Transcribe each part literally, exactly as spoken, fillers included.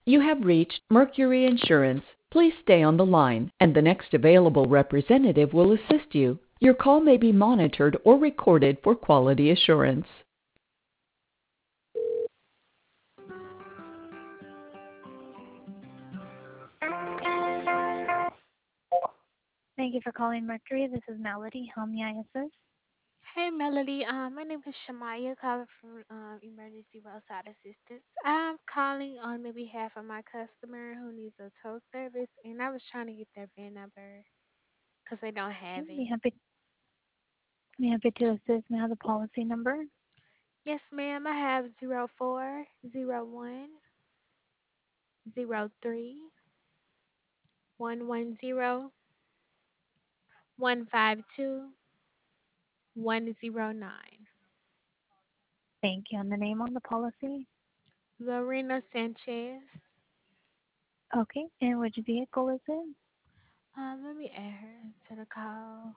You have reached Mercury Insurance. Please stay on the line, and the next available representative will assist you. Your call may be monitored or recorded for quality assurance. Thank you for calling Mercury. This is Melody. How may I assist? Hey Melody, um, my name is Shamaya, calling from um, Emergency Roadside Assistance. I'm calling on the behalf of my customer who needs a tow service, and I was trying to get their V I N number because they don't Okay, have be it. happy, be happy to assist. May I have the policy number? Yes, ma'am. I have zero four zero one zero three one one zero one five two one zero nine. Thank you. And the name on the policy? Lorena Sanchez. Okay, and which vehicle is it? Um, let me add her to the call.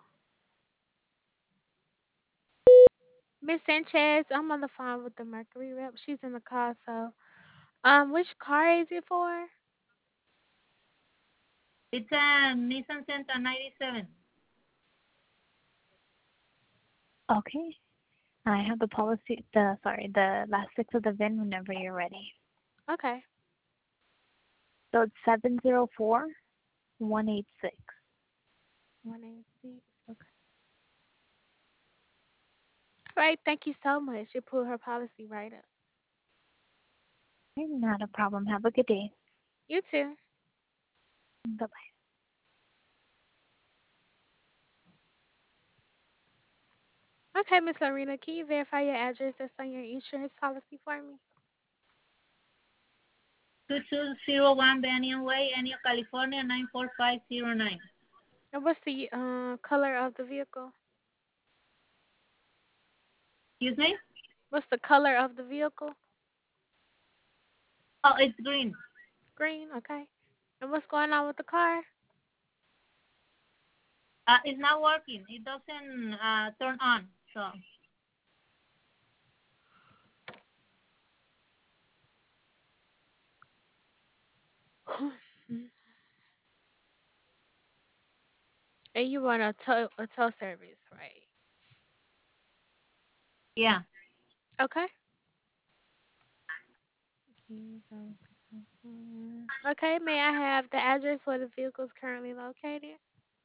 Miss Sanchez, I'm on the phone with the Mercury rep. She's in the call, so um, which car is it for? It's a Nissan Sentra ninety-seven. Okay, I have the policy, the, sorry, the last six of the V I N whenever you're ready. Okay. So it's seven zero four one eight six. one eighty-six. Okay. All right. Thank you so much. You pulled her policy right up. Okay, not a problem. Have a good day. You too. Bye-bye. Okay, Miss Lorena, can you verify your address that's on your insurance policy for me? two two zero one Banyan Way, Enio, California nine four five zero nine. And what's the uh, color of the vehicle? Excuse me? What's the color of the vehicle? Oh, it's green. Green. Okay. And what's going on with the car? Uh, it's not working. It doesn't uh, turn on. So And you want a tow a tow service, right? yeah. Okay. Okay. May I have the address where the vehicle is currently located?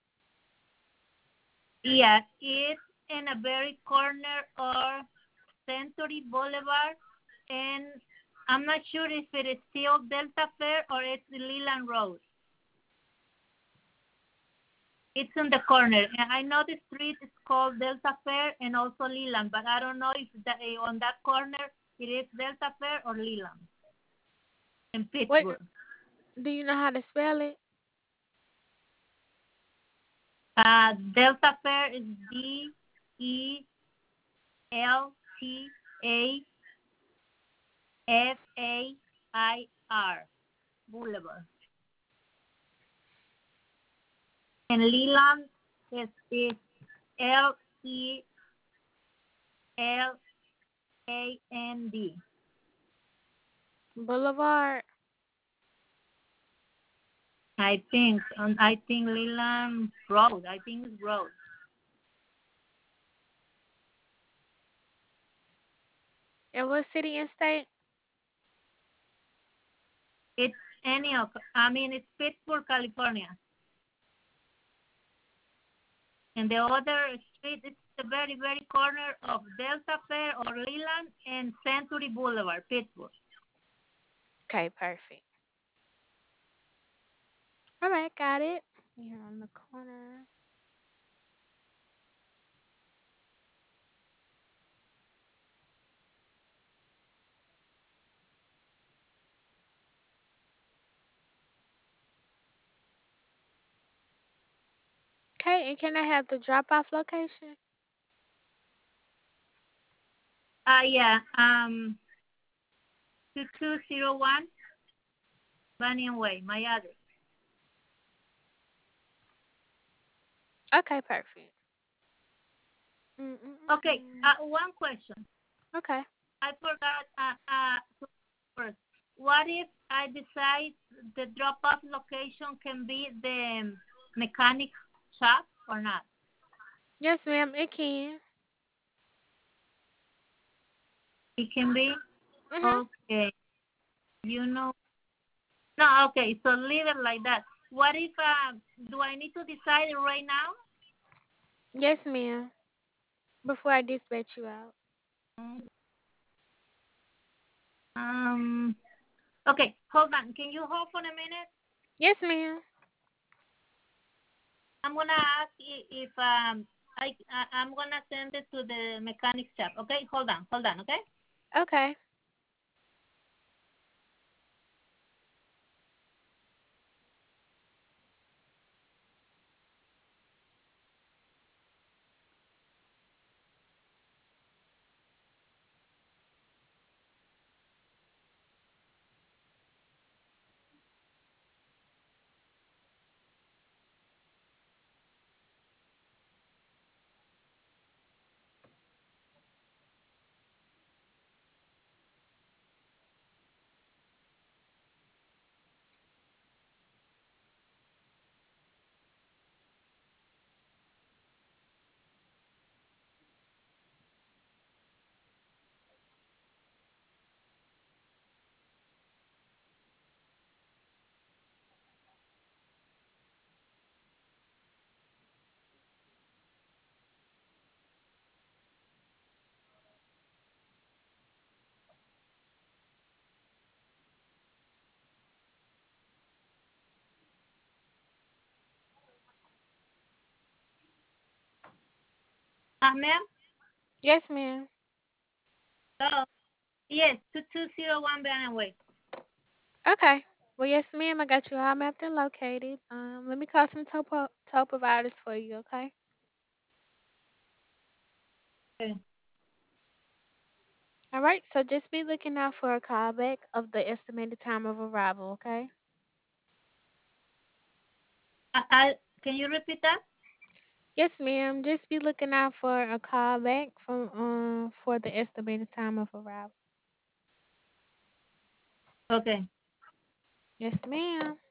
Yeah, it's in a very corner of Century Boulevard, and I'm not sure if it is still Delta Fair or it's Leland Road. It's in the corner. And I know the street is called Delta Fair and also Leland, but I don't know if that, eh, on that corner it is Delta Fair or Leland in What Pittsburgh. do you know how to spell it? Uh, Delta Fair is D E L T A F A I R Boulevard. And Leland is, is L E L A N D. Boulevard. I think, and I think Leland Road. I think it's Road. And what city and state? It's any of, I mean, it's Pittsburgh, California. And the other street is the very, very corner of Delta Fair or Leland and Century Boulevard, Pittsburgh. Okay, perfect. All right, got it. Here on the corner. Okay, and can I have the drop off location? Uh, yeah, um, two two zero one Banyan Way, my address. Okay, perfect. Okay, Mm-mm-mm. uh, one question. Okay. I forgot uh, uh, first. what if I decide the drop-off location can be the mechanic shop or not? Yes, ma'am, it can. It can be? Mhm. Okay. You know. No, okay. So leave it like that. What if, uh, do I need to decide right now? Yes, ma'am. Before I dispatch you out. Um, okay, hold on. Can you hold for a minute? Yes, ma'am. I'm gonna ask if um I, I I'm gonna send it to the mechanic shop. Okay, hold on, hold on. Okay. Okay. Uh, ma'am. Yes, ma'am. Oh, yes, two two zero one Banana Way. Okay. Well, yes, ma'am. I got you all mapped and located. Um, let me call some topo tow providers for you. Okay. Okay. All right. So just be looking out for a callback of the estimated time of arrival. Okay. I, I can you repeat that? Yes, ma'am. Just be looking out for a callback from um for the estimated time of arrival. Okay. Yes, ma'am.